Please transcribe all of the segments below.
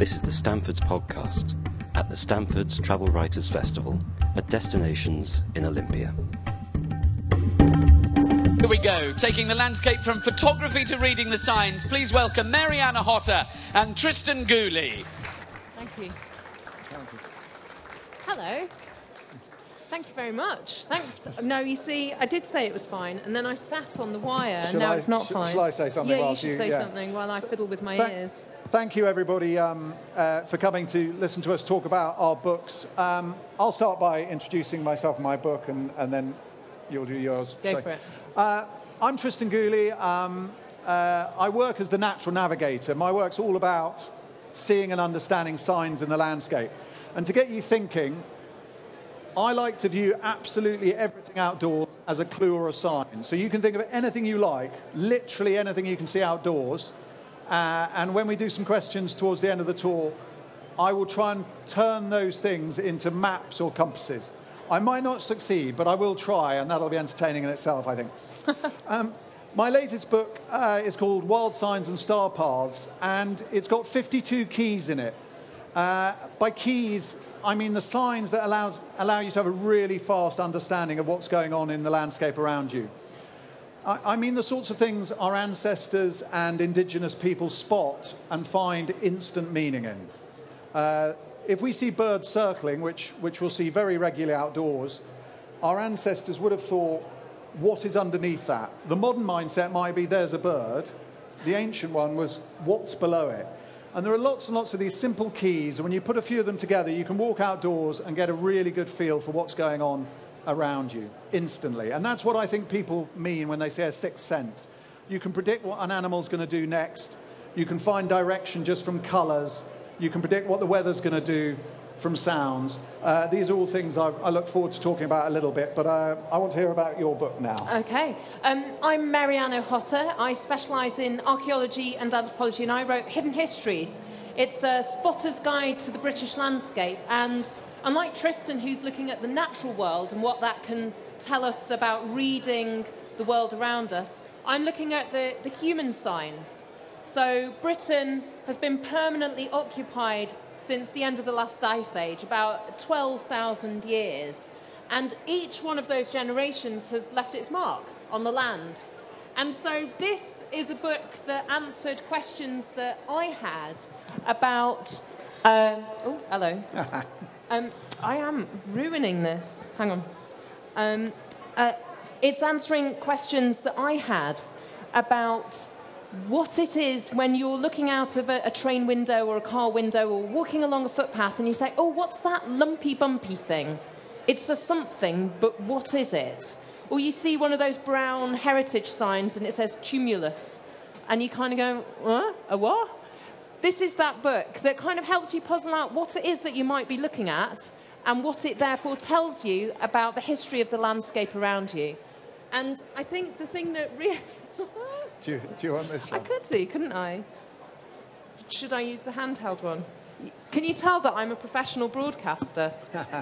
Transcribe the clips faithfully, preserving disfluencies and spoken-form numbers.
This is the Stamfords podcast at the Stamfords Travel Writers Festival at Destinations in Olympia. Here we go, taking the landscape from photography to reading the signs. Please welcome Mariana Hotter and Tristan Gooley. Thank you. Hello. Thank you very much. Thanks. No, you see, I did say it was fine, and then I sat on the wire, and now I, it's not sh- fine. Shall I say something? Yeah, you whilst should say yeah. something while I fiddle with my Thank, ears. Thank you, everybody, um, uh, for coming to listen to us talk about our books. Um, I'll start by introducing myself and my book, and, and then you'll do yours. Go so, for it. Uh, I'm Tristan Gooley. Um, uh, I work as the natural navigator. My work's all about seeing and understanding signs in the landscape. And to get you thinking, I like to view absolutely everything outdoors as a clue or a sign. So you can think of anything you like, literally anything you can see outdoors. Uh, and when we do some questions towards the end of the tour, I will try and turn those things into maps or compasses. I might not succeed, but I will try, and that'll be entertaining in itself, I think. um, my latest book uh, is called Wild Signs and Star Paths, and it's got fifty-two keys in it. Uh, by keys, I mean the signs that allows, allow you to have a really fast understanding of what's going on in the landscape around you. I, I mean the sorts of things our ancestors and indigenous people spot and find instant meaning in. Uh, if we see birds circling, which, which we'll see very regularly outdoors, our ancestors would have thought, what is underneath that? The modern mindset might be, there's a bird. The ancient one was, what's below it? And there are lots and lots of these simple keys, and when you put a few of them together, you can walk outdoors and get a really good feel for what's going on around you instantly. And that's what I think people mean when they say a sixth sense. You can predict what an animal's going to do next. You can find direction just from colours. You can predict what the weather's going to do from sounds. Uh, these are all things I, I look forward to talking about a little bit, but uh, I want to hear about your book now. Okay. Um, I'm Mariana Hotter. I specialise in archaeology and anthropology, and I wrote Hidden Histories. It's a spotter's guide to the British landscape, and unlike Tristan, who's looking at the natural world and what that can tell us about reading the world around us, I'm looking at the, the human signs. So Britain has been permanently occupied since the end of the last ice age, about twelve thousand years. And each one of those generations has left its mark on the land. And so this is a book that answered questions that I had about... Um, oh, hello. um, I am ruining this. Hang on. Um, uh, it's answering questions that I had about what it is when you're looking out of a, a train window or a car window or walking along a footpath and you say, oh, what's that lumpy bumpy thing? It's a something, but what is it? Or you see one of those brown heritage signs and it says tumulus, and you kind of go, huh? A what? This is that book that kind of helps you puzzle out what it is that you might be looking at and what it therefore tells you about the history of the landscape around you. And I think the thing that really... Do you, do you want this one? I could do, couldn't I? Should I use the handheld one? Can you tell that I'm a professional broadcaster?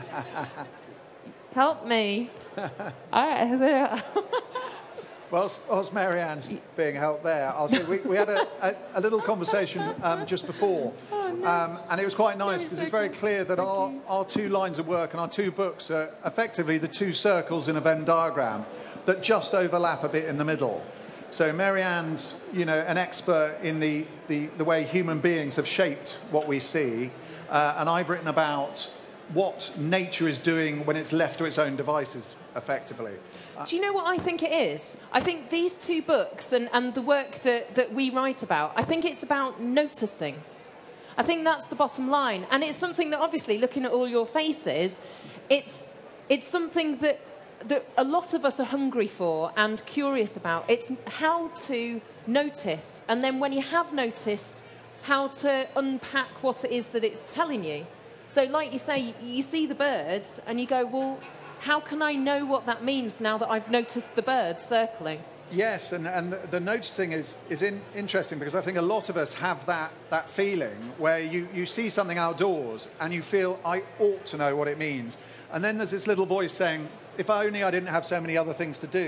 Help me. All right, there. Whilst, whilst Marianne's being helped there, I'll say we, we had a, a, a little conversation um, just before, Oh, no. um, and it was quite nice No, because it's it's very okay. clear that Thank our, you. our two lines of work and our two books are effectively the two circles in a Venn diagram that just overlap a bit in the middle. So Marianne's, you know, an expert in the, the, the way human beings have shaped what we see, uh, and I've written about what nature is doing when it's left to its own devices, effectively. Do you know what I think it is? I think these two books and, and the work that, that we write about, I think it's about noticing. I think that's the bottom line. And it's something that, obviously, looking at all your faces, it's, it's something that, that a lot of us are hungry for and curious about. It's how to notice. And then when you have noticed, how to unpack what it is that it's telling you. So like you say, you see the birds and you go, well, how can I know what that means now that I've noticed the bird circling? Yes, and, and the, the noticing is, is in, interesting because I think a lot of us have that, that feeling where you, you see something outdoors and you feel, I ought to know what it means. And then there's this little voice saying, if only I didn't have so many other things to do.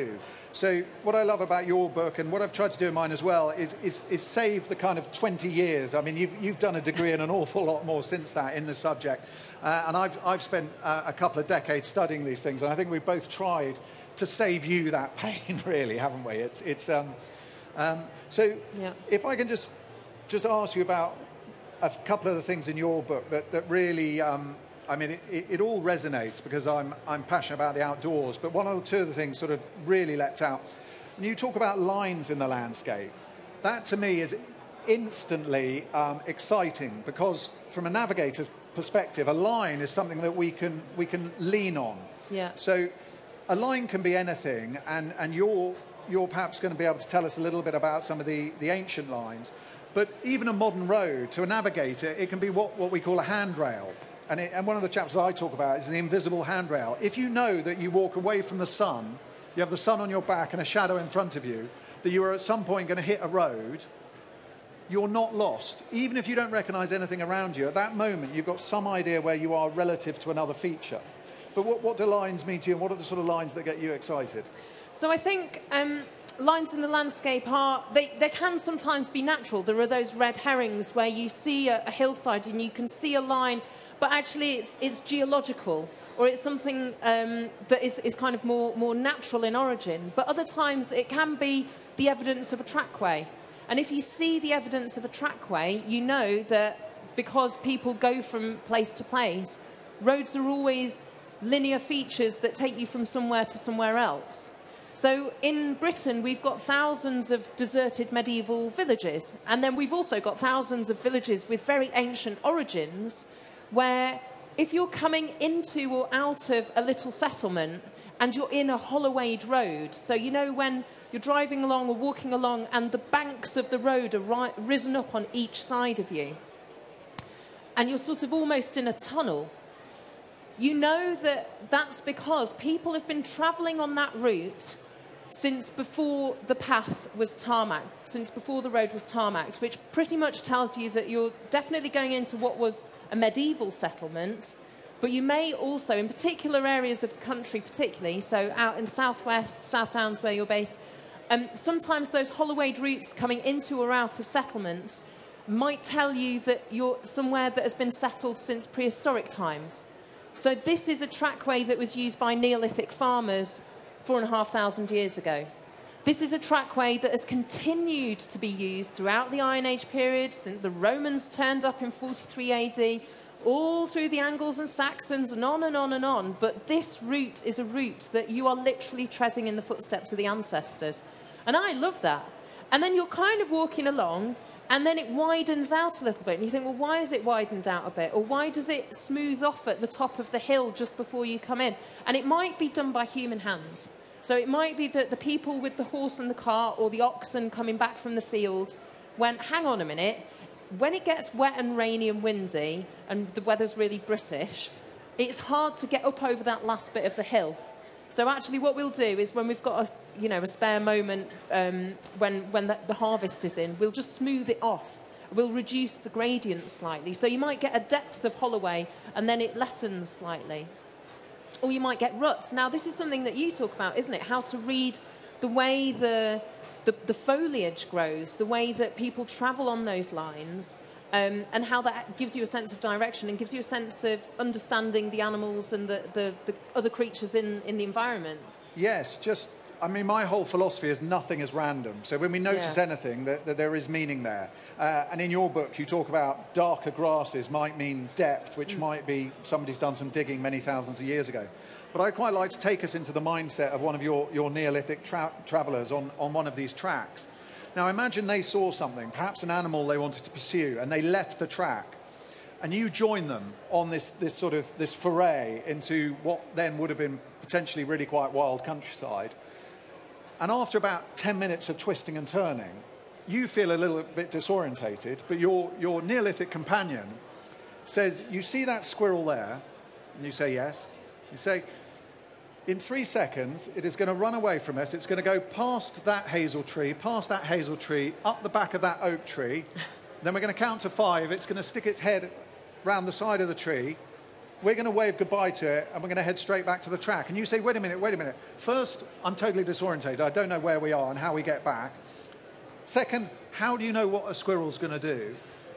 So what I love about your book, and what I've tried to do in mine as well, is, is, is save the kind of twenty years. I mean, you've, you've done a degree and an awful lot more since that in the subject. Uh, and I've, I've spent uh, a couple of decades studying these things, and I think we've both tried to save you that pain, really, haven't we? It's, it's, um, um, so yeah. if I can just, just ask you about a couple of the things in your book that, that really... Um, I mean, it, it, it all resonates because I'm, I'm passionate about the outdoors, but one or two of the things sort of really leapt out. And you talk about lines in the landscape. That, to me, is instantly um, exciting because from a navigator's perspective, a line is something that we can, we can lean on. Yeah. So a line can be anything, and, and you're, you're perhaps going to be able to tell us a little bit about some of the, the ancient lines. But even a modern road, to a navigator, it can be what, what we call a handrail. And, it, and one of the chapters I talk about is the invisible handrail. If you know that you walk away from the sun, you have the sun on your back and a shadow in front of you, that you are at some point going to hit a road, you're not lost. Even if you don't recognise anything around you, at that moment you've got some idea where you are relative to another feature. But what, what do lines mean to you, and what are the sort of lines that get you excited? So I think um, lines in the landscape are, they, they can sometimes be natural. There are those red herrings where you see a, a hillside and you can see a line, but actually it's, it's geological, or it's something um, that is, is kind of more, more natural in origin. But other times it can be the evidence of a trackway. And if you see the evidence of a trackway, you know that because people go from place to place, roads are always linear features that take you from somewhere to somewhere else. So in Britain, we've got thousands of deserted medieval villages. And then we've also got thousands of villages with very ancient origins, where if you're coming into or out of a little settlement and you're in a hollowayed road, so you know when you're driving along or walking along and the banks of the road are ri- risen up on each side of you, and you're sort of almost in a tunnel, you know that that's because people have been travelling on that route since before the path was tarmacked, since before the road was tarmacked, which pretty much tells you that you're definitely going into what was a medieval settlement, but you may also, in particular areas of the country particularly, so out in the southwest, South Downs where you're based, um, sometimes those hollowayed routes coming into or out of settlements might tell you that you're somewhere that has been settled since prehistoric times. So this is a trackway that was used by Neolithic farmers four and a half thousand years ago. This is a trackway that has continued to be used throughout the Iron Age period, since the Romans turned up in forty-three A D, all through the Angles and Saxons, and on and on and on. But this route is a route that you are literally treading in the footsteps of the ancestors. And I love that. And then you're kind of walking along, and then it widens out a little bit. And you think, well, why is it widened out a bit? Or why does it smooth off at the top of the hill just before you come in? And it might be done by human hands. So it might be that the people with the horse and the cart, or the oxen coming back from the fields, went, hang on a minute, when it gets wet and rainy and windy, and the weather's really British, it's hard to get up over that last bit of the hill. So actually what we'll do is when we've got a, you know, a spare moment, um, when, when the, the harvest is in, we'll just smooth it off. We'll reduce the gradient slightly. So you might get a depth of holloway, and then it lessens slightly. Or you might get ruts. Now, this is something that you talk about, isn't it? How to read the way the, the, the foliage grows, the way that people travel on those lines, um, and how that gives you a sense of direction and gives you a sense of understanding the animals and the, the, the other creatures in, in the environment. Yes, just, I mean, my whole philosophy is nothing is random. So when we notice Yeah. anything, that, that there is meaning there. Uh, and in your book, you talk about darker grasses might mean depth, which mm. might be somebody's done some digging many thousands of years ago. But I'd quite like to take us into the mindset of one of your, your Neolithic tra- travellers on, on one of these tracks. Now, imagine they saw something, perhaps an animal they wanted to pursue, and they left the track. And you join them on this, this sort of this foray into what then would have been potentially really quite wild countryside. And after about ten minutes of twisting and turning, you feel a little bit disorientated, but your, your Neolithic companion says, you see that squirrel there? And you say, yes. You say, in three seconds, it is going to run away from us. It's going to go past that hazel tree, past that hazel tree, up the back of that oak tree. Then we're going to count to five. It's going to stick its head round the side of the tree. we're going to wave goodbye to it, and we're going to head straight back to the track. And you say, wait a minute, wait a minute. First, I'm totally disorientated. I don't know where we are and how we get back. Second, how do you know what a squirrel's going to do?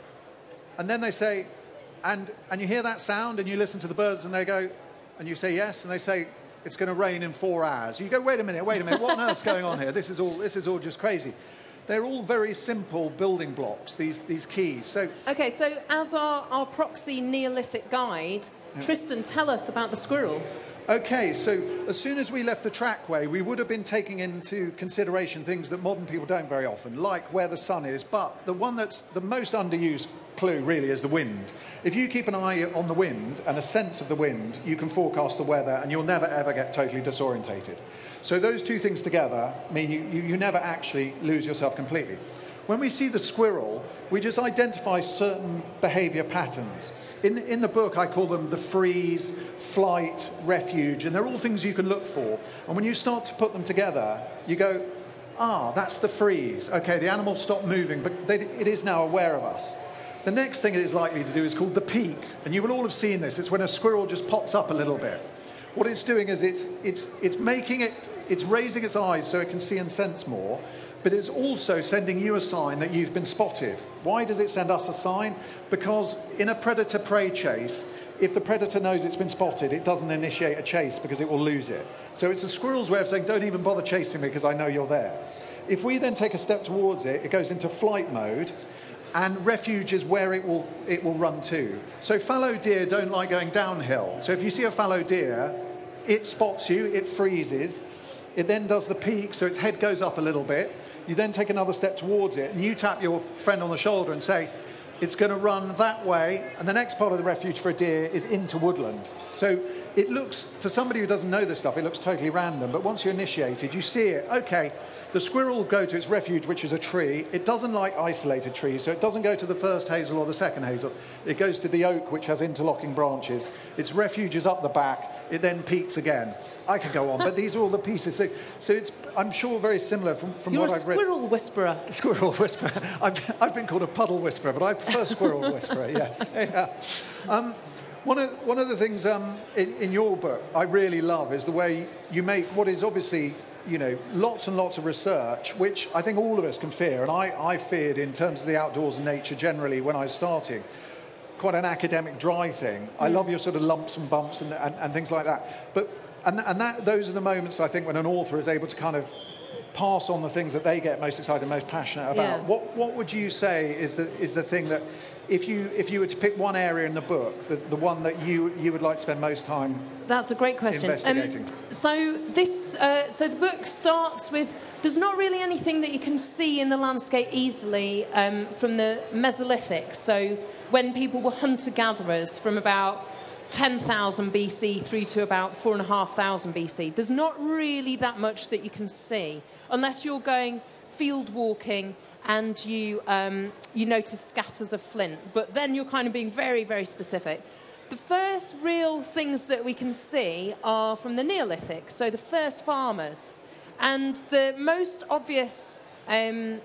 And then they say, and, and you hear that sound, and you listen to the birds, and they go, and you say yes, and they say, it's going to rain in four hours. You go, wait a minute, wait a minute, what on earth's going on here? This is all, this is all just crazy. They're all very simple building blocks, these, these keys. So, OK, so as our, our proxy Neolithic guide, yeah. Tristan, tell us about the squirrel. OK, so as soon as we left the trackway, we would have been taking into consideration things that modern people don't very often, like where the sun is. But the one that's the most underused clue, really, is the wind. If you keep an eye on the wind and a sense of the wind, you can forecast the weather, and you'll never, ever get totally disorientated. So those two things together mean you, you, you never actually lose yourself completely. When we see the squirrel, we just identify certain behaviour patterns. In, in the book, I call them the freeze, flight, refuge, and they're all things you can look for. And when you start to put them together, you go, ah, that's the freeze. OK, the animal stopped moving, but they, it is now aware of us. The next thing it is likely to do is called the peak. And you will all have seen this. It's when a squirrel just pops up a little bit. What it's doing is it's, it's, it's making it, it's raising its eyes so it can see and sense more, but it's also sending you a sign that you've been spotted. Why does it send us a sign? Because in a predator-prey chase, if the predator knows it's been spotted, it doesn't initiate a chase because it will lose it. So it's a squirrel's way of saying, don't even bother chasing me because I know you're there. If we then take a step towards it, it goes into flight mode, and refuge is where it will, it will run to. So fallow deer don't like going downhill. So if you see a fallow deer, it spots you, it freezes, it then does the peak, so its head goes up a little bit. You then take another step towards it, and you tap your friend on the shoulder and say, it's going to run that way, and the next part of the refuge for a deer is into woodland. So it looks, to somebody who doesn't know this stuff, it looks totally random, but once you're initiated, you see it. OK, the squirrel will go to its refuge, which is a tree. It doesn't like isolated trees, so it doesn't go to the first hazel or the second hazel. It goes to the oak, which has interlocking branches. Its refuge is up the back. It then peaks again. I could go on, but these are all the pieces. So, so it's, I'm sure, very similar from, from You're what I've read. You're a squirrel whisperer. Squirrel whisperer. I've, I've been called a puddle whisperer, but I prefer squirrel whisperer, yeah. yeah. Um, one, of, one of the things um, in, in your book I really love is the way you make what is obviously, you know, lots and lots of research, which I think all of us can fear. And I, I feared in terms of the outdoors and nature generally when I was starting. Quite an academic, dry thing. I love your sort of lumps and bumps and, and, and things like that. But And, and that, those are the moments, I think, when an author is able to kind of pass on the things that they get most excited, most passionate about. Yeah. What, what would you say is the, is the thing that, if you, if you were to pick one area in the book, the, the one that you, you would like to spend most time That's a great question. investigating? Um, so, this, uh, so the book starts with, there's not really anything that you can see in the landscape easily um, from the Mesolithic. So when people were hunter-gatherers from about ten thousand B C through to about four thousand five hundred B C. There's not really that much that you can see unless you're going field walking and you, um, you notice scatters of flint. But then you're kind of being very, very specific. The first real things that we can see are from the Neolithic, so the first farmers. And the most obvious um,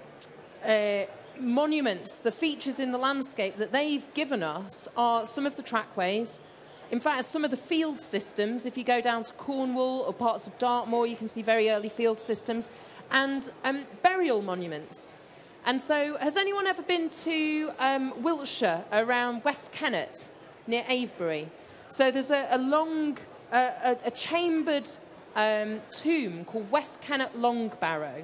uh, monuments, the features in the landscape that they've given us are some of the trackways. In fact, some of the field systems, if you go down to Cornwall or parts of Dartmoor, you can see very early field systems, and um, burial monuments. And so, has anyone ever been to um, Wiltshire, around West Kennet, near Avebury? So there's a, a long, uh, a, a chambered um, tomb called West Kennet Long Barrow,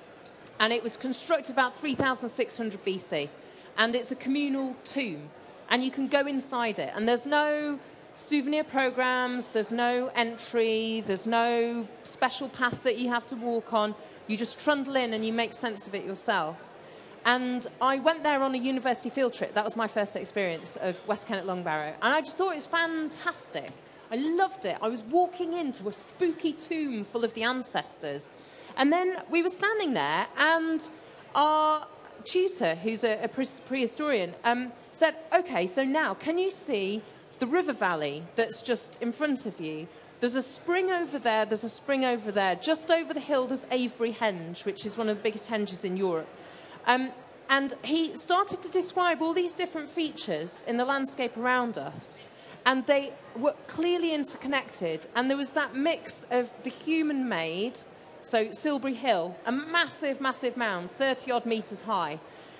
and it was constructed about three thousand six hundred B C, and it's a communal tomb, and you can go inside it, and there's no souvenir programs, there's no entry, there's no special path that you have to walk on. You just trundle in and you make sense of it yourself. And I went there on a university field trip. That was my first experience of West Kennet Long Barrow. And I just thought it was fantastic. I loved it. I was walking into a spooky tomb full of the ancestors. And then we were standing there, and our tutor, who's a, a prehistorian, um, said, OK, so now can you see the river valley that's just in front of you? There's a spring over there, there's a spring over there. Just over the hill, there's Avebury Henge, which is one of the biggest henges in Europe. Um, and he started to describe all these different features in the landscape around us. And they were clearly interconnected. And there was that mix of the human-made, so Silbury Hill, a massive, massive mound, thirty-odd metres high.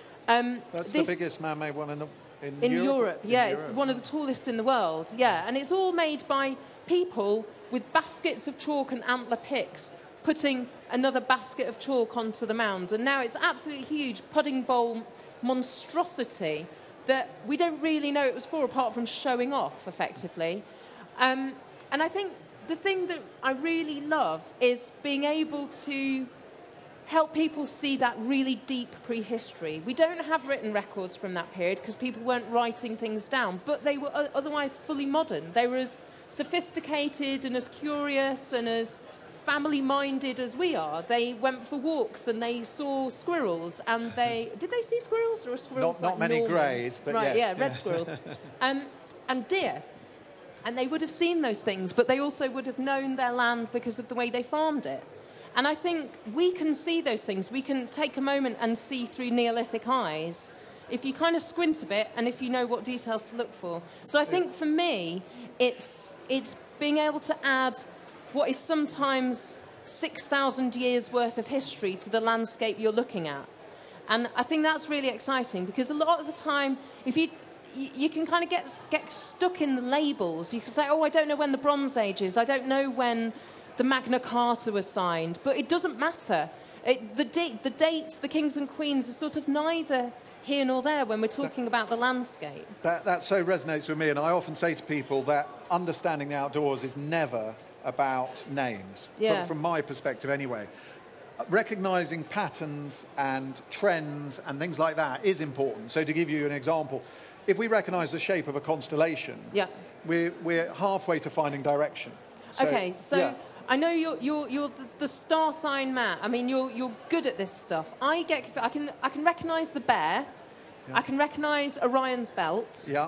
Um, That's this, the biggest man-made one in, the, in, in Europe? Europe. Yeah, in it's Europe. one of the tallest in the world. Yeah, and it's all made by people with baskets of chalk and antler picks, putting another basket of chalk onto the mound. And now it's absolutely huge, pudding bowl monstrosity that we don't really know it was for, apart from showing off, effectively. Um, and I think the thing that I really love is being able to help people see that really deep prehistory. We don't have written records from that period because people weren't writing things down, but they were otherwise fully modern. They were as sophisticated and as curious and as family-minded as we are. They went for walks and they saw squirrels and they... Did they see squirrels or squirrels? Not, not like many Norman? greys, but right, yes. yeah, red squirrels. Um, and deer. And they would have seen those things, but they also would have known their land because of the way they farmed it. And I think we can see those things. We can take a moment and see through Neolithic eyes if you kind of squint a bit and if you know what details to look for. So I think for me, it's it's being able to add what is sometimes six thousand years worth of history to the landscape you're looking at. And I think that's really exciting because a lot of the time, if you... you can kind of get get stuck in the labels. You can say, oh, I don't know when the Bronze Age is. I don't know when the Magna Carta was signed. But it doesn't matter. It, the, date, the dates, the kings and queens are sort of neither here nor there when we're talking about the landscape. That, that so resonates with me. And I often say to people that understanding the outdoors is never about names, yeah. from, from my perspective anyway. Recognising patterns and trends and things like that is important. So to give you an example, if we recognise the shape of a constellation, yeah. we're, we're halfway to finding direction. So, okay, so yeah. I know you're you're you're the, the star sign Matt. I mean, you're you're good at this stuff. I get I can I can recognise the bear. Yeah. I can recognise Orion's belt. Yeah.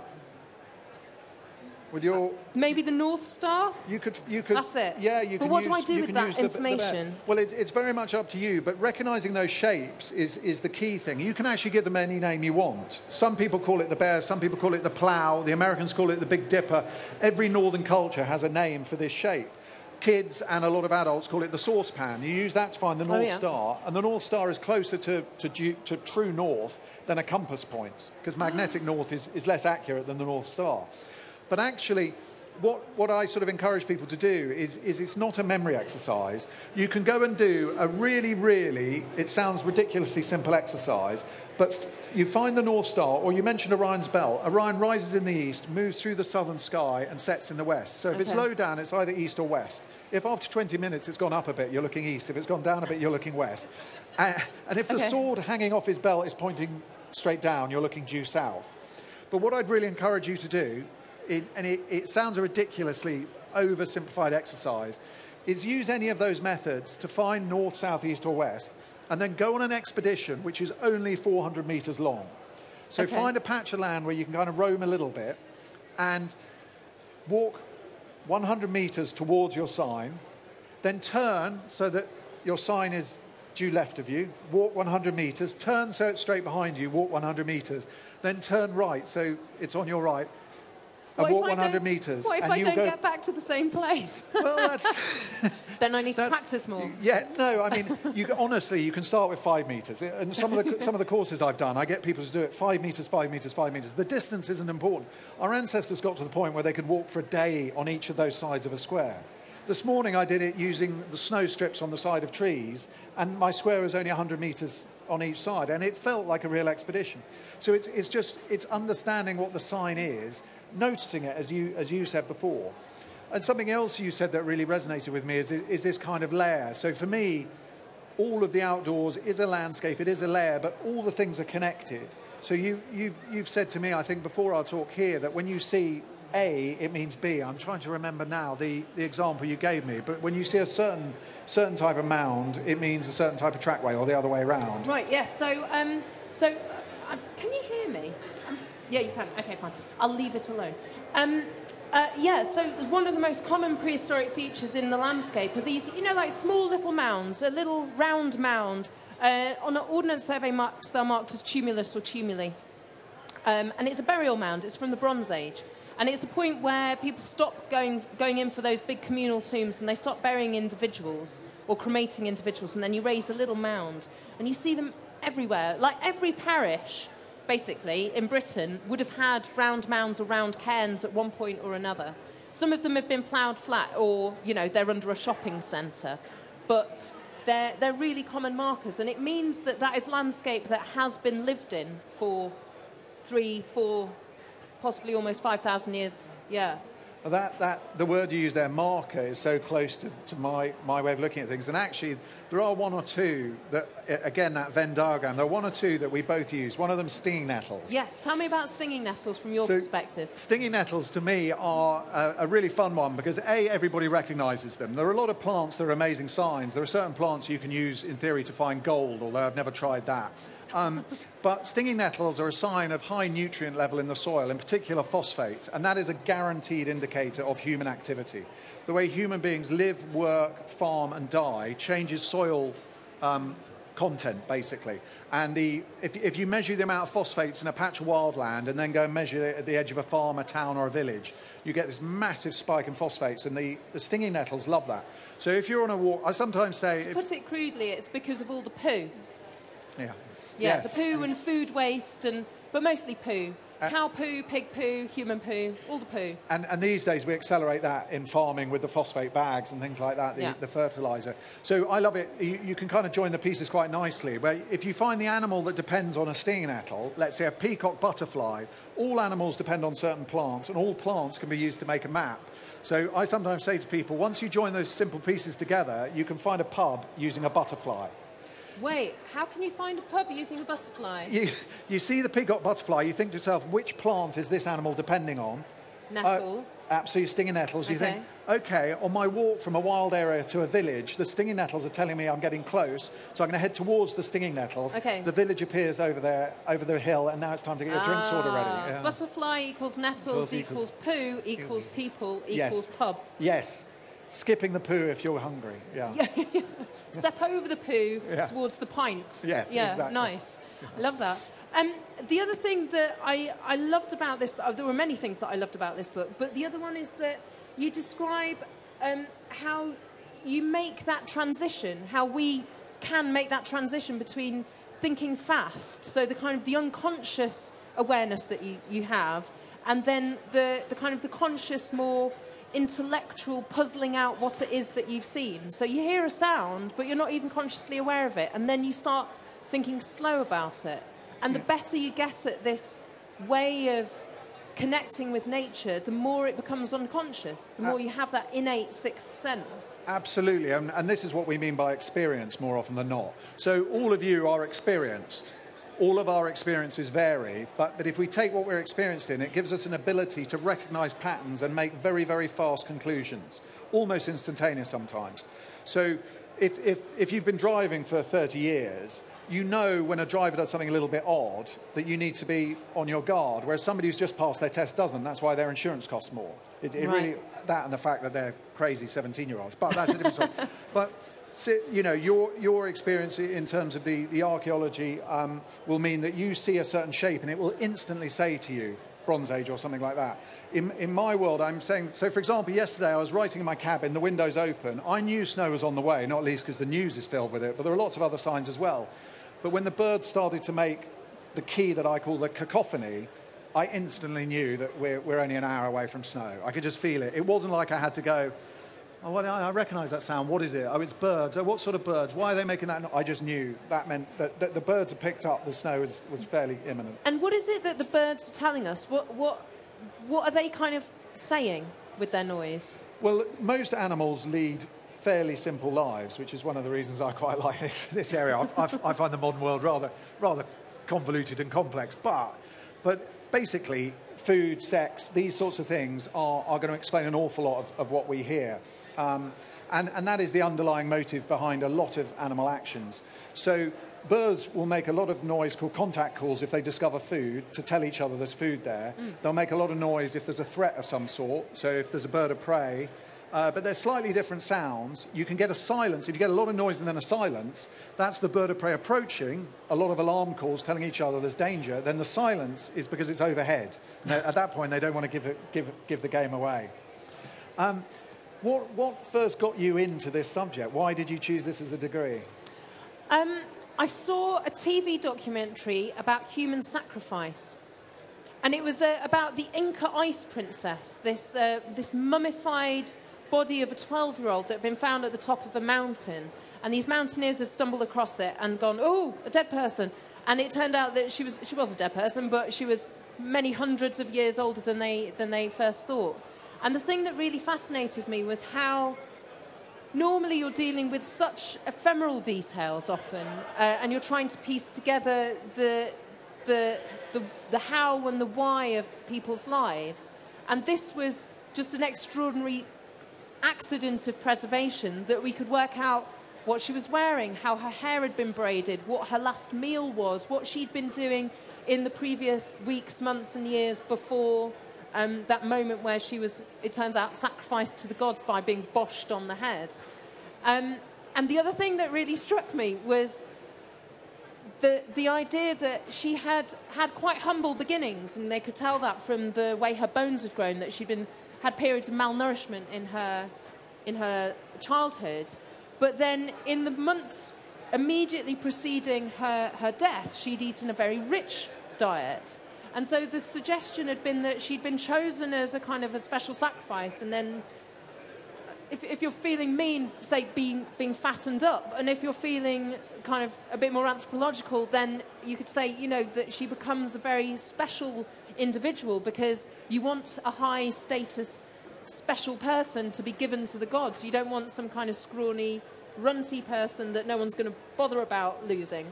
With your maybe the North Star. You could you could. That's it. Yeah, you. But can what use, do I do you with can that use the- the bear. information? Well, it's it's very much up to you. But recognising those shapes is is the key thing. You can actually give them any name you want. Some people call it the bear. Some people call it the plough. The Americans call it the Big Dipper. Every northern culture has a name for this shape. Kids and a lot of adults call it the saucepan. You use that to find the North Oh, yeah. Star, and the North Star is closer to to, due, to true north than a compass point, because magnetic north is, is less accurate than the North Star. But actually, what what I sort of encourage people to do is is it's not a memory exercise. You can go and do a really, really, it sounds ridiculously simple exercise, but f- you find the North Star, or you mentioned Orion's belt. Orion rises in the east, moves through the southern sky, and sets in the west. So if it's Okay. low down, it's either east or west. If after twenty minutes it's gone up a bit, you're looking east. If it's gone down a bit, you're looking west. Uh, and if the Okay. sword hanging off his belt is pointing straight down, you're looking due south. But what I'd really encourage you to do, it, and it, it sounds a ridiculously oversimplified exercise, is use any of those methods to find north, south, east or west, and then go on an expedition which is only four hundred metres long. So Okay. find a patch of land where you can kind of roam a little bit and walk one hundred metres towards your sign, then turn so that your sign is due left of you, walk one hundred metres, turn so it's straight behind you, walk one hundred metres, then turn right so it's on your right, and What if walk I one hundred don't- metres. What if and I you'll don't go, get back to the same place? well, that's... Then I need to That's- practice more. Yeah, no, I mean, you, honestly, you can start with five metres. And some of, the, some of the courses I've done, I get people to do it five metres, five metres, five metres. The distance isn't important. Our ancestors got to the point where they could walk for a day on each of those sides of a square. This morning I did it using the snow strips on the side of trees, and my square was only one hundred metres on each side, and it felt like a real expedition. So it's, it's just, it's understanding what the sign is, noticing it, as you, as you said before. And something else you said that really resonated with me is, is this kind of layer. So for me, all of the outdoors is a landscape, it is a layer, but all the things are connected. So you, you've, you've said to me, I think before our talk here, that when you see A, it means B. I'm trying to remember now the, the example you gave me, but when you see a certain certain type of mound, it means a certain type of trackway, or the other way around. Right, yes. So, um, so uh, can you hear me? Um, yeah, you can. Okay, fine. I'll leave it alone. Um, uh, yeah, so one of the most common prehistoric features in the landscape are these, you know, like small little mounds, a little round mound. Uh, on an Ordnance Survey marks, they're marked as tumulus or tumuli. Um, and it's a burial mound. It's from the Bronze Age. And it's a point where people stop going, going in for those big communal tombs and they stop burying individuals or cremating individuals, and then you raise a little mound. And you see them everywhere. Like every parish, basically, in Britain would have had round mounds or round cairns at one point or another. Some of them have been ploughed flat or, you know, they're under a shopping centre. But they're, they're really common markers. And it means that that is landscape that has been lived in for three, four, possibly almost five thousand years. Yeah. Well, that, that, the word you use there, marker, is so close to, to my, my way of looking at things. And actually, there are one or two that, again, that Venn diagram, there are one or two that we both use. One of them, stinging nettles. Yes, tell me about stinging nettles from your so, perspective. Stinging nettles, to me, are a, a really fun one because, A, everybody recognises them. There are a lot of plants that are amazing signs. There are certain plants you can use, in theory, to find gold, although I've never tried that. Um, but stinging nettles are a sign of high nutrient level in the soil, in particular phosphates, and that is a guaranteed indicator of human activity. The way human beings live, work, farm and die changes soil um, content, basically. And the, if, if you measure the amount of phosphates in a patch of wildland and then go and measure it at the edge of a farm, a town or a village, you get this massive spike in phosphates, and the, the stinging nettles love that. So if you're on a walk, I sometimes say... To if, put it crudely, it's because of all the poo. Yeah. Yeah, Yes. the poo and food waste, and but mostly poo. Uh, Cow poo, pig poo, human poo, all the poo. And, and these days we accelerate that in farming with the phosphate bags and things like that, the, Yeah. the fertiliser. So I love it. You, you can kind of join the pieces quite nicely. Where if you find the animal that depends on a stinging nettle, let's say a peacock butterfly, all animals depend on certain plants, and all plants can be used to make a map. So I sometimes say to people, once you join those simple pieces together, you can find a pub using a butterfly. Wait, how can you find a pub using a butterfly? You, you see the peacock butterfly, you think to yourself, which plant is this animal depending on? Nettles. Uh, absolutely, stinging nettles. You Okay. think, okay, on my walk from a wild area to a village, the stinging nettles are telling me I'm getting close, so I'm going to head towards the stinging nettles. Okay. The village appears over there, over the hill, and now it's time to get your drinks order ready. Ah, Yeah. Butterfly equals nettles, Equals- equals, poo, equals people, Yes. equals pub. Yes. Skipping the poo if you're hungry. Yeah. Step over the poo Yeah. towards the pint. Yes, Yeah, exactly. nice. I love that. Um, the other thing that I, I loved about this, oh, there were many things that I loved about this book, but the other one is that you describe um, how you make that transition, how we can make that transition between thinking fast, so the kind of the unconscious awareness that you, you have, and then the, the kind of the conscious, more intellectual puzzling out what it is that you've seen. So you hear a sound, but you're not even consciously aware of it, and then you start thinking slow about it. And the better you get at this way of connecting with nature, the more it becomes unconscious, the more you have that innate sixth sense. Absolutely, and, and this is what we mean by experience more often than not. So all of you are experienced. All of our experiences vary, but, but if we take what we're experiencing, it gives us an ability to recognise patterns and make very, very fast conclusions, almost instantaneous sometimes. So if, if, if you've been driving for thirty years, you know when a driver does something a little bit odd that you need to be on your guard, whereas somebody who's just passed their test doesn't. That's why their insurance costs more. It, it Right. really, that and the fact that they're crazy seventeen-year-olds. But that's a different story. But so, you know, your your experience in terms of the, the archaeology um, will mean that you see a certain shape and it will instantly say to you, Bronze Age or something like that. In, in my world, I'm saying, so for example, yesterday I was writing in my cabin, the windows open. I knew snow was on the way, not least because the news is filled with it, but there are lots of other signs as well. But when the birds started to make the key that I call the cacophony, I instantly knew that we're, we're only an hour away from snow. I could just feel it. It wasn't like I had to go, oh, well, I recognise that sound. What is it? Oh, it's birds. Oh, what sort of birds? Why are they making that? No- I just knew that meant that, that the birds had picked up the snow was, was fairly imminent. And what is it that the birds are telling us? What, what, what are they kind of saying with their noise? Well, most animals lead fairly simple lives, which is one of the reasons I quite like this, this area. I, I, I find the modern world rather rather convoluted and complex. But, but basically, food, sex, these sorts of things are, are going to explain an awful lot of, of what we hear. Um, and, and that is the underlying motive behind a lot of animal actions. So birds will make a lot of noise called contact calls if they discover food to tell each other there's food there. Mm. They'll make a lot of noise if there's a threat of some sort. So if there's a bird of prey, Uh, but they're slightly different sounds. You can get a silence. If you get a lot of noise and then a silence, that's the bird of prey approaching, a lot of alarm calls telling each other there's danger. Then the silence is because it's overhead. And at that point, they don't want to give, it, give, give the game away. Um, what, what first got you into this subject? Why did you choose this as a degree? Um, I saw a T V documentary about human sacrifice. And it was uh, about the Inca Ice Princess, this, uh, this mummified body of a twelve-year-old that had been found at the top of a mountain. And these mountaineers had stumbled across it and gone, oh, a dead person. And it turned out that she was, she was a dead person, but she was many hundreds of years older than they, than they first thought. And the thing that really fascinated me was how normally you're dealing with such ephemeral details often, uh, and you're trying to piece together the, the, the, the how and the why of people's lives. And this was just an extraordinary accident of preservation that we could work out what she was wearing, how her hair had been braided, what her last meal was, what she'd been doing in the previous weeks, months and years before um, that moment where she was, it turns out, sacrificed to the gods by being boshed on the head. Um, and the other thing that really struck me was the, the idea that she had had quite humble beginnings, and they could tell that from the way her bones had grown, that she'd been had periods of malnourishment in her in her childhood. But then in the months immediately preceding her, her death, she'd eaten a very rich diet. And so the suggestion had been that she'd been chosen as a kind of a special sacrifice, and then if, if you're feeling mean, say, being, being fattened up, and if you're feeling kind of a bit more anthropological, then you could say, you know, that she becomes a very special individual because you want a high status special person to be given to the gods. You don't want some kind of scrawny runty person that no one's going to bother about losing.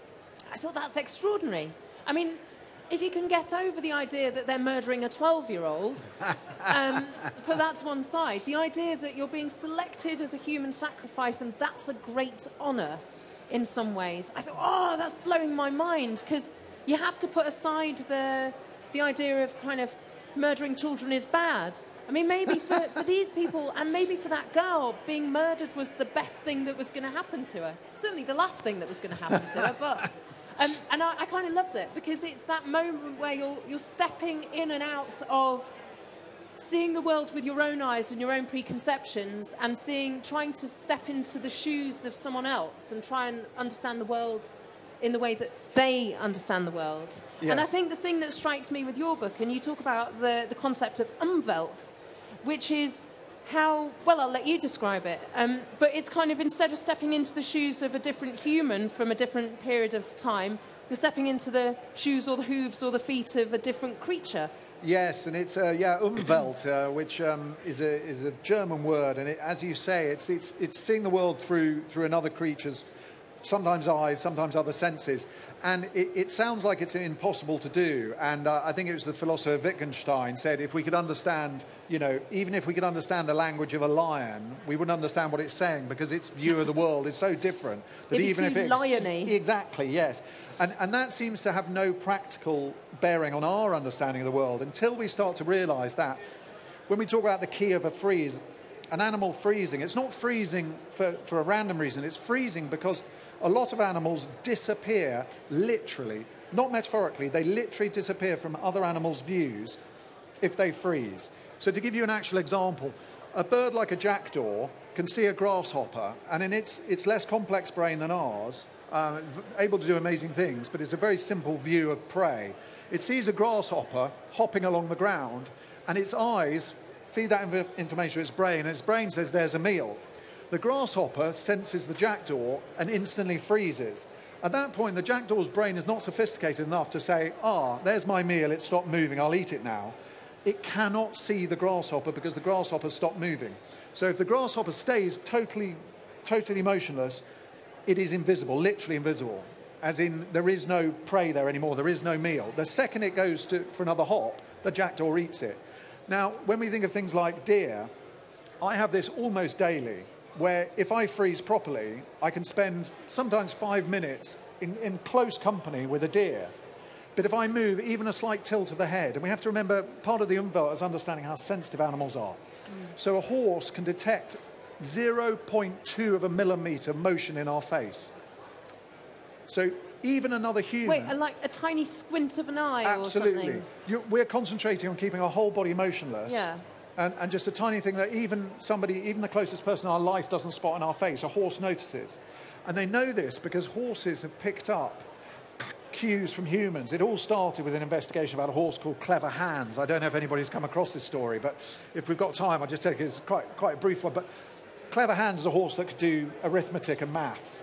I thought that's extraordinary. I mean, if you can get over the idea that they're murdering a twelve-year-old, um, put that to one side, the idea that you're being selected as a human sacrifice and that's a great honour in some ways, I thought, oh, that's blowing my mind, because you have to put aside the the idea of kind of murdering children is bad. I mean, maybe for, for these people, and maybe for that girl, being murdered was the best thing that was going to happen to her. Certainly the last thing that was going to happen to her, but... Um, and I, I kind of loved it, because it's that moment where you're, you're stepping in and out of seeing the world with your own eyes and your own preconceptions, and seeing, trying to step into the shoes of someone else and try and understand the world in the way that they understand the world. Yes. And I think the thing that strikes me with your book, and you talk about the, the concept of umwelt, which is how, well, I'll let you describe it, um, but it's kind of, instead of stepping into the shoes of a different human from a different period of time, you're stepping into the shoes or the hooves or the feet of a different creature. Yes, and it's, uh, yeah, Umwelt, uh, which um, is, a, is a German word, and it, as you say, it's, it's, it's seeing the world through, through another creature's sometimes eyes, sometimes other senses. And it, it sounds like it's impossible to do. And uh, I think it was the philosopher Wittgenstein said, if we could understand, you know, even if we could understand the language of a lion, we wouldn't understand what it's saying, because its view of the world is so different. That It'd even be too if it's lion-y. Exactly, yes. And, and that seems to have no practical bearing on our understanding of the world until we start to realise that when we talk about the key of a freeze, an animal freezing, it's not freezing for, for a random reason. It's freezing because a lot of animals disappear literally, not metaphorically, they literally disappear from other animals' views if they freeze. So to give you an actual example, a bird like a jackdaw can see a grasshopper, and in its, its less complex brain than ours, uh, able to do amazing things, but it's a very simple view of prey. It sees a grasshopper hopping along the ground, and its eyes feed that inf- information to its brain, and its brain says there's a meal. The grasshopper senses the jackdaw and instantly freezes. At that point, the jackdaw's brain is not sophisticated enough to say, ah, there's my meal, it stopped moving, I'll eat it now. It cannot see the grasshopper because the grasshopper stopped moving. So if the grasshopper stays totally, totally motionless, it is invisible, literally invisible. As in, there is no prey there anymore, there is no meal. The second it goes to, for another hop, the jackdaw eats it. Now, when we think of things like deer, I have this almost daily, where if I freeze properly, I can spend sometimes five minutes in, in close company with a deer. But if I move even a slight tilt of the head, and we have to remember part of the umwelt is understanding how sensitive animals are. So a horse can detect zero point two of a millimetre motion in our face. So even another human... Wait, a, like a tiny squint of an eye absolutely. or something? You, we're concentrating on keeping our whole body motionless. Yeah. And, and just a tiny thing that even somebody, even the closest person in our life doesn't spot in our face, a horse notices. And they know this because horses have picked up cues from humans. It all started with an investigation about a horse called Clever Hans. I don't know if anybody's come across this story, but if we've got time, I'll just take it. It's quite, quite a brief one. But Clever Hans is a horse that could do arithmetic and maths.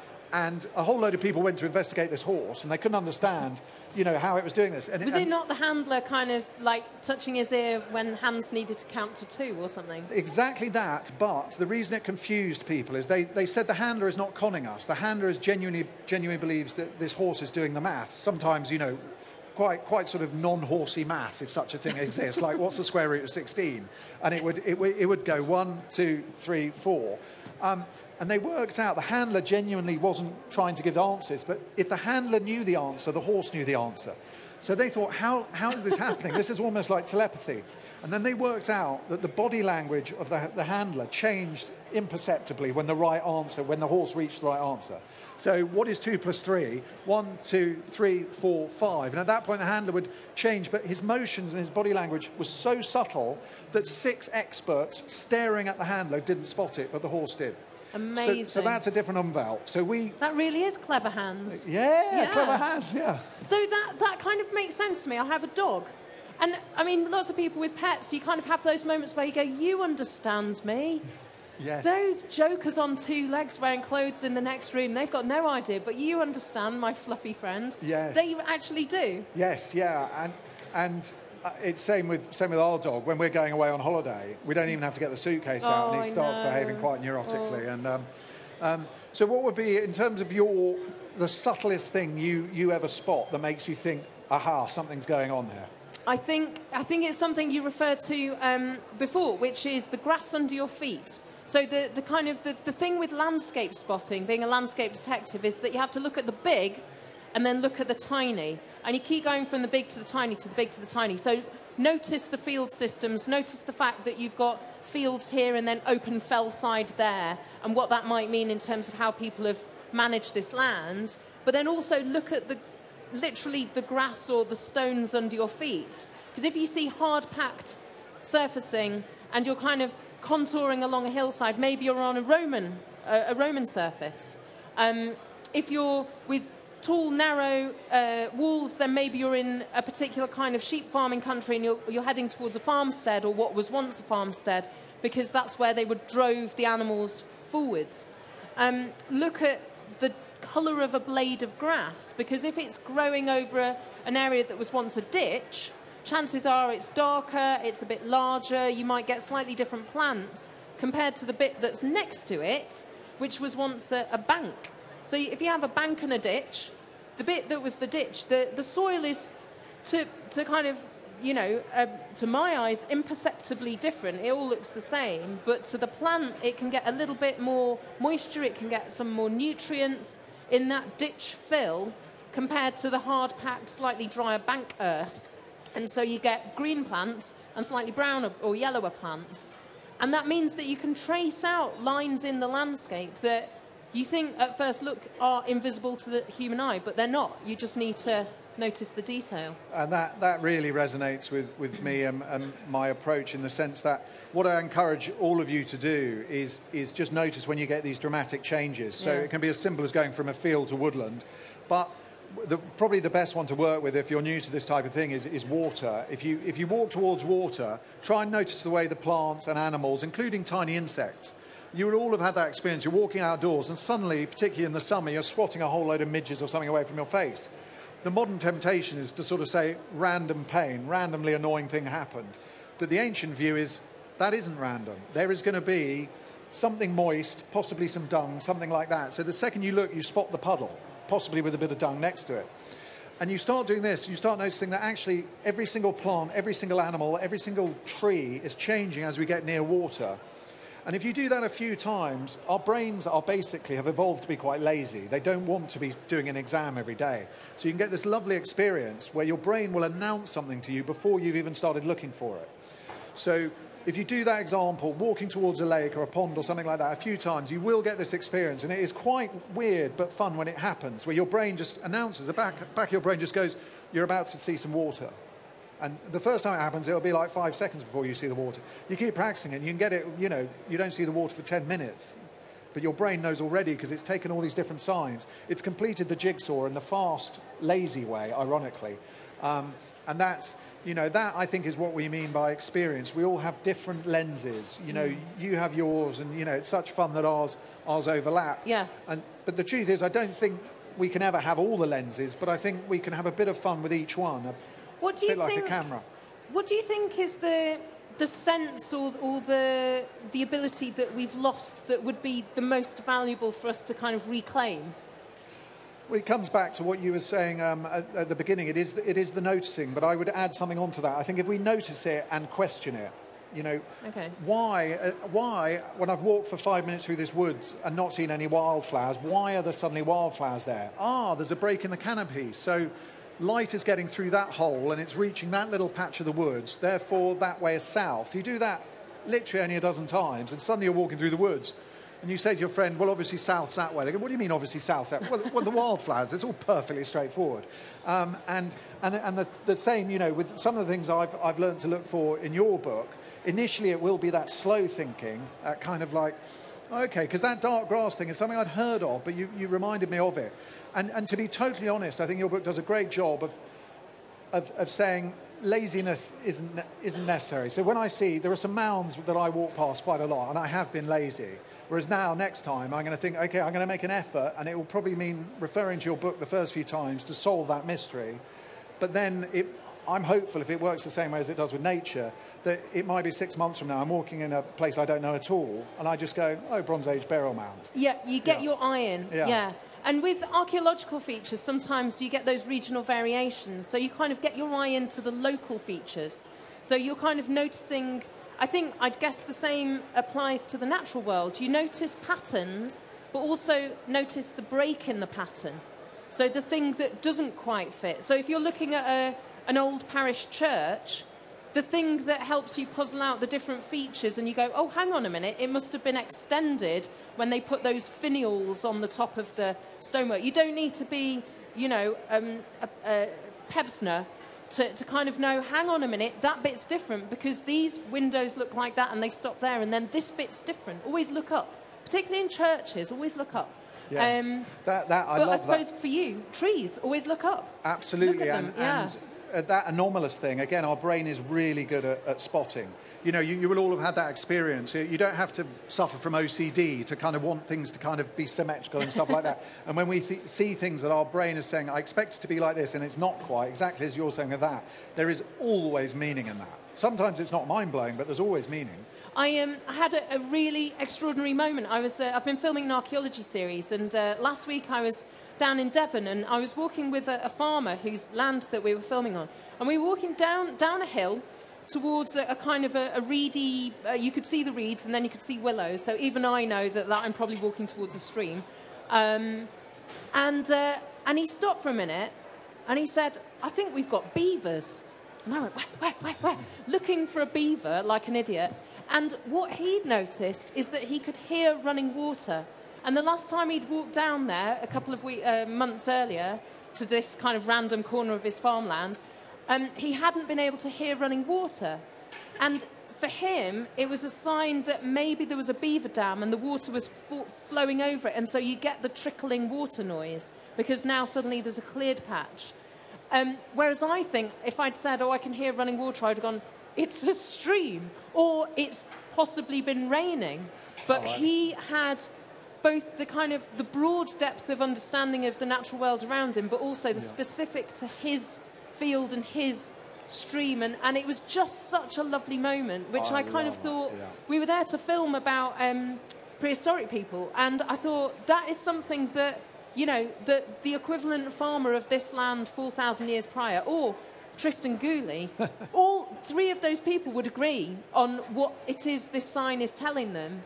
And a whole load of people went to investigate this horse, and they couldn't understand, you know, how it was doing this. And was it, it not the handler kind of like touching his ear when Hans needed to count to two or something? Exactly that, but the reason it confused people is they, they said the handler is not conning us. The handler is genuinely genuinely believes that this horse is doing the maths. Sometimes, you know, quite quite sort of non-horsey maths, if such a thing exists, like what's the square root of sixteen? And it would, it, it would go one, two, three, four. Um, And they worked out the handler genuinely wasn't trying to give answers, but if the handler knew the answer, the horse knew the answer. So they thought, how, how is this happening? This is almost like telepathy. And then they worked out that the body language of the, the handler changed imperceptibly when the right answer, when the horse reached the right answer. So what is two plus three? One, two, three, four, five. And at that point, the handler would change, but his motions and his body language was so subtle that six experts staring at the handler didn't spot it, but the horse did. Amazing. So, so that's a different umvelt. So we... That really is Clever Hans. Yeah, Yeah. Clever Hans, yeah. So that, that kind of makes sense to me. I have a dog. And, I mean, lots of people with pets, you kind of have those moments where you go, you understand me. Yes. Those jokers on two legs wearing clothes in the next room, they've got no idea, but you understand, my fluffy friend. Yes. They actually do. Yes, yeah. And, and uh, it's same with, same with our dog. When we're going away on holiday, we don't even have to get the suitcase out, Oh, and he I starts know. behaving quite neurotically. Oh. And um, um, so what would be, in terms of your, the subtlest thing you, you ever spot that makes you think, aha, something's going on here? I think, I think it's something you referred to um, before, which is the grass under your feet. So the, the kind of the, the thing with landscape spotting, being a landscape detective, is that you have to look at the big and then look at the tiny. And you keep going from the big to the tiny to the big to the tiny. So notice the field systems, notice the fact that you've got fields here and then open fell side there, and what that might mean in terms of how people have managed this land. But then also look at the literally the grass or the stones under your feet. Because if you see hard-packed surfacing and you're kind of contouring along a hillside, maybe you're on a Roman, uh, a Roman surface. Um, if you're with tall, narrow uh, walls, then maybe you're in a particular kind of sheep farming country and you're, you're heading towards a farmstead or what was once a farmstead, because that's where they would drove the animals forwards. Um, look at the colour of a blade of grass, because if it's growing over a, an area that was once a ditch, chances are it's darker, it's a bit larger, you might get slightly different plants compared to the bit that's next to it, which was once a, a bank. So if you have a bank and a ditch, the bit that was the ditch, the, the soil is, to, to kind of, you know, uh, to my eyes, imperceptibly different. It all looks the same, but to the plant, it can get a little bit more moisture, it can get some more nutrients in that ditch fill compared to the hard-packed, slightly drier bank earth. And so you get green plants and slightly browner or yellower plants. And that means that you can trace out lines in the landscape that you think at first look are invisible to the human eye, but they're not. You just need to notice the detail. And that, that really resonates with, with me and, and my approach, in the sense that what I encourage all of you to do is, is just notice when you get these dramatic changes. So Yeah. it can be as simple as going from a field to woodland, but the, probably the best one to work with if you're new to this type of thing is, is water. If you, if you walk towards water, try and notice the way the plants and animals, including tiny insects, you will all have had that experience. You're walking outdoors and suddenly, particularly in the summer, you're swatting a whole load of midges or something away from your face. The modern temptation is to sort of say random pain, randomly annoying thing happened. But the ancient view is that isn't random. There is going to be something moist, possibly some dung, something like that. So the second you look, you spot the puddle, possibly with a bit of dung next to it. And you start doing this, you start noticing that actually every single plant, every single animal, every single tree is changing as we get near water. And if you do that a few times, our brains are basically have evolved to be quite lazy. They don't want to be doing an exam every day. So you can get this lovely experience where your brain will announce something to you before you've even started looking for it. So if you do that example, walking towards a lake or a pond or something like that a few times, you will get this experience. And it is quite weird but fun when it happens, where your brain just announces, the back, back of your brain just goes, you're about to see some water. And the first time it happens, it'll be like five seconds before you see the water. You keep practicing it, and you can get it, you know, you don't see the water for ten minutes. But your brain knows already because it's taken all these different signs. It's completed the jigsaw in the fast, lazy way, ironically. Um, and that's, you know, that I think is what we mean by experience. We all have different lenses. You know, mm. you have yours, and, you know, it's such fun that ours, ours overlap. Yeah. And, but the truth is, I don't think we can ever have all the lenses, but I think we can have a bit of fun with each one. A, What do you bit like think, a camera. What do you think is the the sense or, or the the ability that we've lost that would be the most valuable for us to kind of reclaim? Well, it comes back to what you were saying um, at, at the beginning. It is, it is the noticing, but I would add something onto that. I think if we notice it and question it, you know, okay. why, uh, why, when I've walked for five minutes through this woods and not seen any wildflowers, why are there suddenly wildflowers there? Ah, there's a break in the canopy. So light is getting through that hole and it's reaching that little patch of the woods. Therefore, that way is south. You do that literally only a dozen times, and suddenly you're walking through the woods. And you say to your friend, well, obviously south's that way. They go, what do you mean, obviously south's that way? Well, well, the wildflowers, it's all perfectly straightforward. Um, and and, and the, the same, you know, with some of the things I've, I've learned to look for in your book, initially it will be that slow thinking, that kind of like, okay, because that dark grass thing is something I'd heard of, but you, you reminded me of it. And, and to be totally honest, I think your book does a great job of, of, of saying laziness isn't, isn't necessary. So when I see, there are some mounds that I walk past quite a lot, and I have been lazy. Whereas now, next time, I'm going to think, okay, I'm going to make an effort, and it will probably mean referring to your book the first few times to solve that mystery. But then it, I'm hopeful, if it works the same way as it does with nature, that it might be six months from now, I'm walking in a place I don't know at all, and I just go, oh, Bronze Age burial mound. Yeah, you get yeah. your eye in. Yeah. yeah. And with archaeological features, sometimes you get those regional variations. So you kind of get your eye into the local features. So you're kind of noticing, I think, I'd guess the same applies to the natural world. You notice patterns, but also notice the break in the pattern. So the thing that doesn't quite fit. So if you're looking at a, an old parish church, the thing that helps you puzzle out the different features, and you go, oh, hang on a minute, it must have been extended when they put those finials on the top of the stonework. You don't need to be, you know, um, a, a Pevsner to, to kind of know, hang on a minute, that bit's different because these windows look like that and they stop there, and then this bit's different. Always look up. Particularly in churches, always look up. Yes. Um, that, that, I but love I suppose that. for you, trees, always look up. Absolutely. Look at and, them, yeah. and uh, that anomalous thing, again, our brain is really good at, at spotting. You know, you, you will all have had that experience. You don't have to suffer from O C D to kind of want things to kind of be symmetrical and stuff like that. And when we th- see things that our brain is saying, I expect it to be like this, and it's not quite, exactly as you're saying with that, there is always meaning in that. Sometimes it's not mind-blowing, but there's always meaning. I, um, I had a, a really extraordinary moment. I was, uh, I've been filming an archaeology series, and uh, last week I was down in Devon, and I was walking with a, a farmer whose land that we were filming on. And we were walking down, down a hill towards a, a kind of a, a reedy, uh, you could see the reeds and then you could see willows, so even I know that, that I'm probably walking towards a stream. Um, and, uh, and he stopped for a minute and he said, I think we've got beavers. And I went, where, where, where, where? Looking for a beaver like an idiot. And what he'd noticed is that he could hear running water. And the last time he'd walked down there, a couple of week, uh, months earlier, to this kind of random corner of his farmland, Um, he hadn't been able to hear running water. And for him, it was a sign that maybe there was a beaver dam and the water was f- flowing over it. And so you get the trickling water noise because now suddenly there's a cleared patch. Um, whereas I think if I'd said, oh, I can hear running water, I'd have gone, it's a stream. Or it's possibly been raining. But oh, right. he had both the kind of the broad depth of understanding of the natural world around him, but also the yeah. specific to his field and his stream, and, and it was just such a lovely moment, which I, I kind of thought that, yeah. we were there to film about um, prehistoric people, and I thought that is something that, you know, that the equivalent farmer of this land four thousand years prior, or Tristan Gooley, all three of those people would agree on what it is this sign is telling them.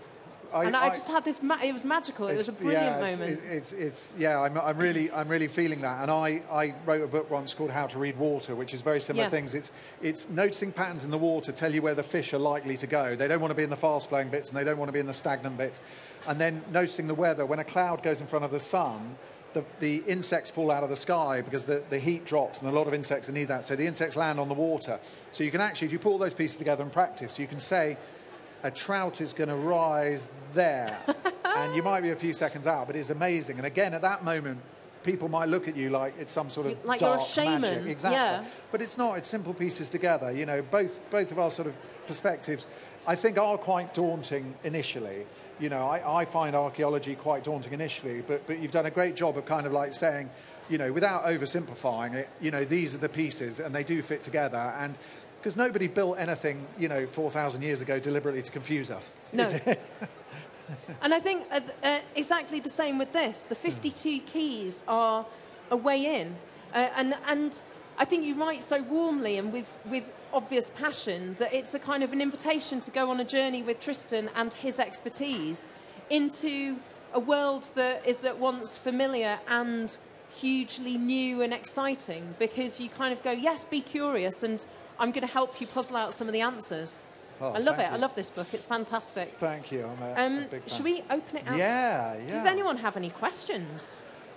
I, and I, I just had this. Ma it was magical. It was a brilliant yeah, it's, moment. It's, it's, it's yeah. I'm, I'm really, I'm really feeling that. And I, I wrote a book once called How to Read Water, which is very similar Yeah. things. It's, it's noticing patterns in the water tell you where the fish are likely to go. They don't want to be in the fast-flowing bits, and they don't want to be in the stagnant bits. And then noticing the weather. When a cloud goes in front of the sun, the, the insects fall out of the sky because the, the heat drops, and a lot of insects need that. So the insects land on the water. So you can actually, if you put all those pieces together and practice, you can say, a trout is going to rise there. And you might be a few seconds out, but it's amazing. And again, at that moment, people might look at you like it's some sort of like dark you're a shaman. magic. Exactly. Yeah. But it's not. It's simple pieces together. You know, both both of our sort of perspectives, I think, are quite daunting initially. You know, I, I find archaeology quite daunting initially, but but you've done a great job of kind of like saying, you know, without oversimplifying it, you know, these are the pieces and they do fit together. And because nobody built anything, you know, four thousand years ago deliberately to confuse us. No. And I think uh, uh, exactly the same with this. The fifty-two keys are a way in. Uh, and, and I think you write so warmly and with, with obvious passion that it's a kind of an invitation to go on a journey with Tristan and his expertise into a world that is at once familiar and hugely new and exciting, because you kind of go, yes, be curious, and I'm going to help you puzzle out some of the answers. Oh, I love it. thank I you. love this book. It's fantastic. Thank you. I'm a, Um, a big fan. should we open it out? Yeah, yeah. Does anyone have any questions?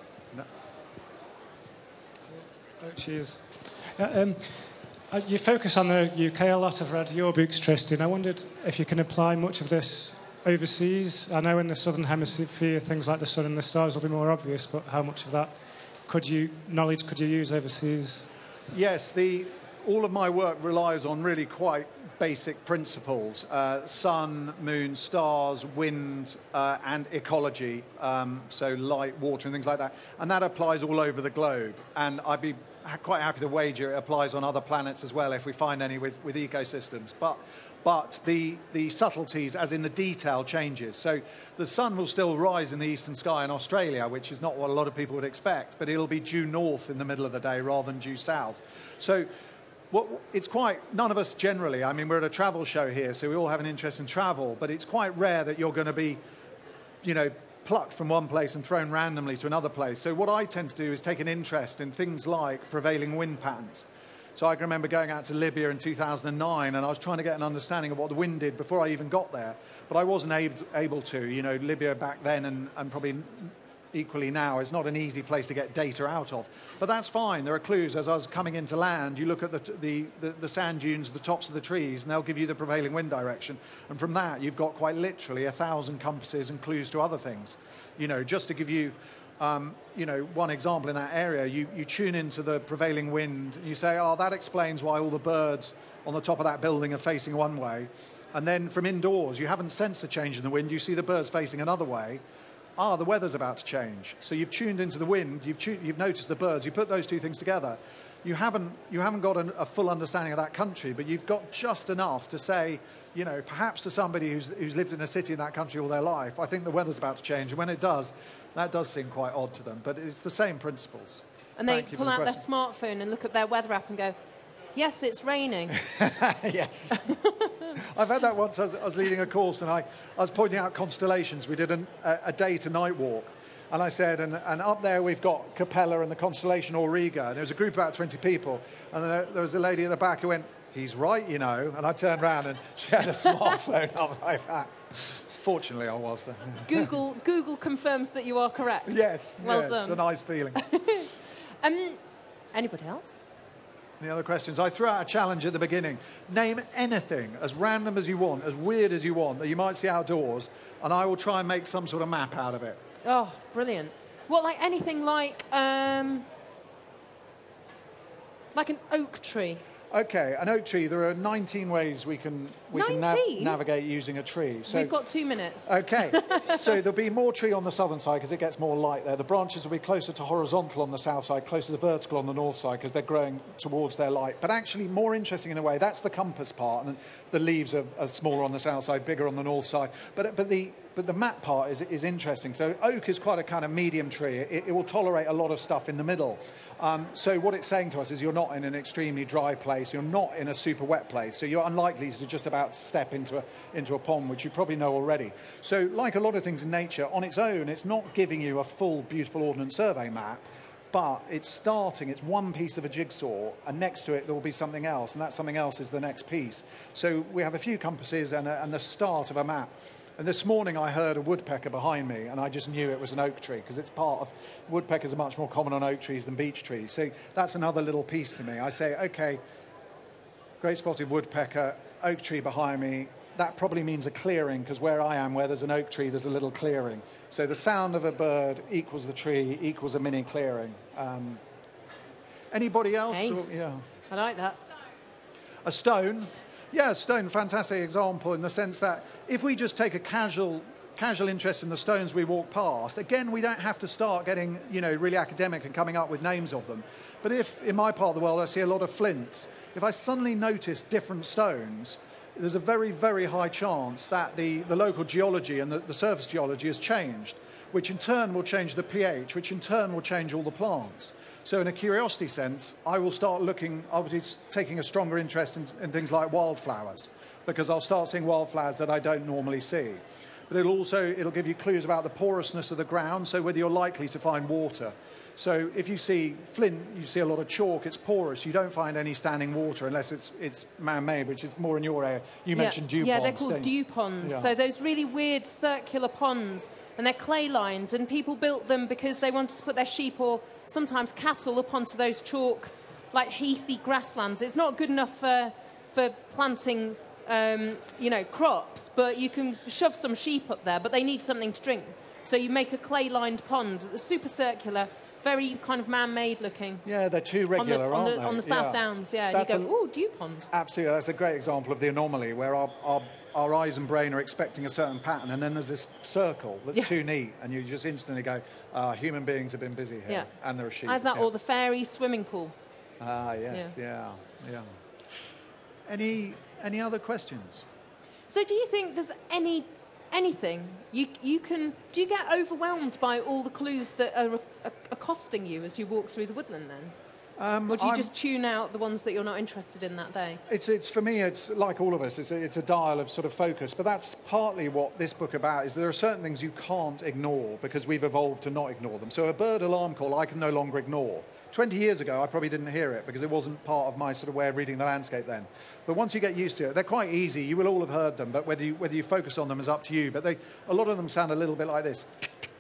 Oh, cheers. Uh, um, uh, you focus on the U K a lot. I've read your books, Tristan. I wondered if you can apply much of this overseas. I know in the Southern Hemisphere things like the sun and the stars will be more obvious, but how much of that could you knowledge could you use overseas? Yes, the, all of my work relies on really quite basic principles. Uh, sun, moon, stars, wind, uh, and ecology. Um, so light, water, and things like that. And that applies all over the globe. And I'd be ha quite happy to wager it applies on other planets as well if we find any with, with ecosystems. But, but the, the subtleties, as in the detail, changes. So the sun will still rise in the eastern sky in Australia, which is not what a lot of people would expect, but it'll be due north in the middle of the day rather than due south. So what, it's quite, none of us generally, I mean, we're at a travel show here, so we all have an interest in travel, but it's quite rare that you're going to be, you know, plucked from one place and thrown randomly to another place. So what I tend to do is take an interest in things like prevailing wind patterns. So I can remember going out to Libya in two thousand nine, and I was trying to get an understanding of what the wind did before I even got there, but I wasn't able to, able to. You know, Libya back then and, and probably equally now is not an easy place to get data out of. But that's fine. There are clues. As I was coming into land, you look at the, the, the, the sand dunes, the tops of the trees, and they'll give you the prevailing wind direction. And from that, you've got quite literally a thousand compasses and clues to other things. You know, just to give you, um, you know, one example in that area, you, you tune into the prevailing wind, and you say, oh, that explains why all the birds on the top of that building are facing one way. And then from indoors, you haven't sensed a change in the wind. You see the birds facing another way. Ah, the weather's about to change. So you've tuned into the wind, you've, you've noticed the birds, you put those two things together. You haven't, you haven't got an, a full understanding of that country, but you've got just enough to say, you know, perhaps to somebody who's, who's lived in a city in that country all their life, I think the weather's about to change. And when it does, that does seem quite odd to them. But it's the same principles. And they Thank you pull for the out their question. smartphone and look at their weather app and go, yes, it's raining. Yes. I've had that once. I was, I was leading a course and I, I was pointing out constellations. We did an, a, a day to night walk. And I said, and, and up there we've got Capella and the constellation Auriga. And there was a group of about twenty people. And there, there was a lady at the back who went, he's right, you know. And I turned around and she had a smartphone up like that. Fortunately, I was there. Google, Google confirms that you are correct. Yes. Well yeah, done. It's a nice feeling. Um, anybody else? Any other questions? I threw out a challenge at the beginning. Name anything as random as you want, as weird as you want, that you might see outdoors, and I will try and make some sort of map out of it. Oh, brilliant. What, like anything like, um, like an oak tree? Okay, an oak tree, there are nineteen ways we can, we can nav nineteen? navigate using a tree. So, We've got two minutes. okay, so there'll be more tree on the southern side because it gets more light there. The branches will be closer to horizontal on the south side, closer to vertical on the north side because they're growing towards their light. But actually more interesting in a way, that's the compass part, and the leaves are, are smaller on the south side, bigger on the north side. But, but the, but the mat part is, is interesting. So oak is quite a kind of medium tree. It, it will tolerate a lot of stuff in the middle. Um, so what it's saying to us is you're not in an extremely dry place. You're not in a super wet place. So you're unlikely to just about step into a, into a pond, which you probably know already. So like a lot of things in nature, on its own, it's not giving you a full, beautiful Ordnance Survey map. But it's starting, it's one piece of a jigsaw, and next to it there will be something else, and that something else is the next piece. So we have a few compasses and, a, and the start of a map. And this morning I heard a woodpecker behind me, and I just knew it was an oak tree, because it's part of, woodpeckers are much more common on oak trees than beech trees. So that's another little piece to me. I say, okay, great spotted woodpecker, oak tree behind me. That probably means a clearing, because where I am, where there's an oak tree, there's a little clearing. So the sound of a bird equals the tree, equals a mini clearing. Um, anybody else? Nice. Or, yeah. I like that. A stone. Yeah, a stone, fantastic example in the sense that if we just take a casual casual interest in the stones we walk past, again, we don't have to start getting, you know, really academic and coming up with names of them. But if, in my part of the world, I see a lot of flints, if I suddenly notice different stones, there's a very, very high chance that the, the local geology and the, the surface geology has changed, which in turn will change the pH, which in turn will change all the plants. So in a curiosity sense, I will start looking, I'll be taking a stronger interest in, in things like wildflowers, because I'll start seeing wildflowers that I don't normally see. But it'll also, it'll give you clues about the porousness of the ground, so whether you're likely to find water. So if you see flint, you see a lot of chalk, it's porous. You don't find any standing water unless it's it's man-made, which is more in your area. You yeah. mentioned dew yeah, ponds. Yeah, they're called dew ponds. Yeah. So those really weird circular ponds, and they're clay-lined, and people built them because they wanted to put their sheep or sometimes cattle up onto those chalk, like heathy grasslands. It's not good enough for, for planting, um, you know, crops, but you can shove some sheep up there, but they need something to drink. So you make a clay-lined pond, super circular, very kind of man-made looking. Yeah, they're too regular, on the, aren't on the, they? On the South yeah. Downs, yeah. That's and you go, ooh, dew pond. Absolutely, that's a great example of the anomaly, where our, our, our eyes and brain are expecting a certain pattern, and then there's this circle that's yeah. too neat, and you just instantly go, ah, human beings have been busy here, yeah. and there are sheep. I have that, yeah. or the fairy swimming pool. Ah, yes, yeah, yeah. yeah. Any, any other questions? So do you think there's any... anything you you can do you get overwhelmed by all the clues that are accosting you as you walk through the woodland then? Um, or do you I'm, just tune out the ones that you're not interested in that day? It's it's for me, it's like all of us, it's a, it's a dial of sort of focus, but that's partly what this book about is. There are certain things you can't ignore because we've evolved to not ignore them. So a bird alarm call I can no longer ignore. twenty years ago, I probably didn't hear it because it wasn't part of my sort of way of reading the landscape then. But once you get used to it, they're quite easy. You will all have heard them, but whether you, whether you focus on them is up to you. But they, a lot of them sound a little bit like this.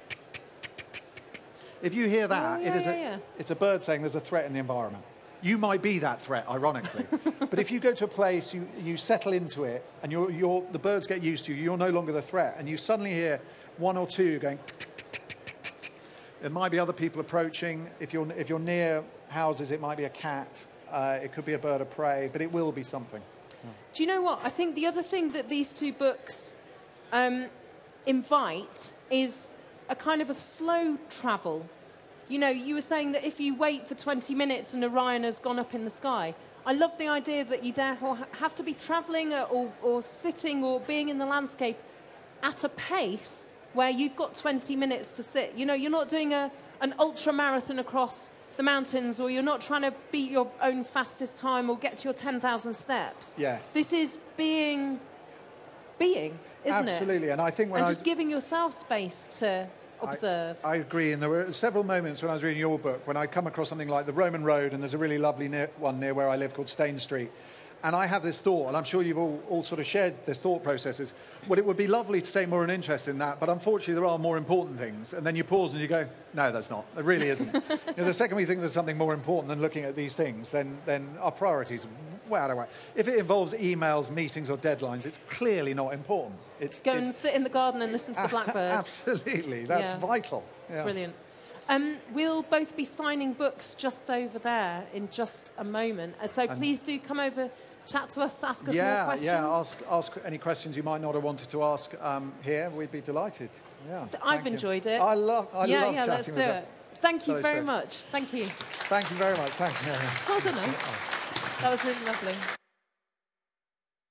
If you hear that, oh, yeah, it is yeah, a, yeah. it's a bird saying there's a threat in the environment. You might be that threat, ironically. But if you go to a place, you, you settle into it, and you're, you're, the birds get used to you, you're no longer the threat, and you suddenly hear one or two going... There might be other people approaching. If you're, if you're near houses, it might be a cat. Uh, it could be a bird of prey, but it will be something. Yeah. Do you know what? I think the other thing that these two books um, invite is a kind of a slow travel. You know, you were saying that if you wait for twenty minutes and Orion has gone up in the sky, I love the idea that you therefore have to be travelling or, or sitting or being in the landscape at a pace where you've got twenty minutes to sit. You know, you're not doing a, an ultra marathon across the mountains, or you're not trying to beat your own fastest time or get to your ten thousand steps. Yes. This is being, being, isn't Absolutely. it? Absolutely, and I think when and I... just giving yourself space to observe. I, I agree, and there were several moments when I was reading your book when I come across something like the Roman Road, and there's a really lovely near, one near where I live called Stane Street. And I have this thought, and I'm sure you've all, all sort of shared this thought processes. Well, it would be lovely to take more an interest in that, but unfortunately there are more important things. And then you pause and you go, no, there's not. There really isn't. You know, the second we think there's something more important than looking at these things, then, then our priorities are way out of whack. If it involves emails, meetings, or deadlines, it's clearly not important. It's, Go it's, and sit in the garden and listen to the blackbirds. Absolutely. That's yeah. vital. Yeah. Brilliant. Um, we'll both be signing books just over there in just a moment. So and please do come over, chat to us, ask us yeah, more questions. Yeah, ask, ask any questions you might not have wanted to ask um, here. We'd be delighted. Yeah, I've enjoyed you. it. I love I yeah, love yeah, chatting let's do with it. you. Thank you so very great. much. Thank you. Thank you very much. Thank you. Well done. That was really lovely.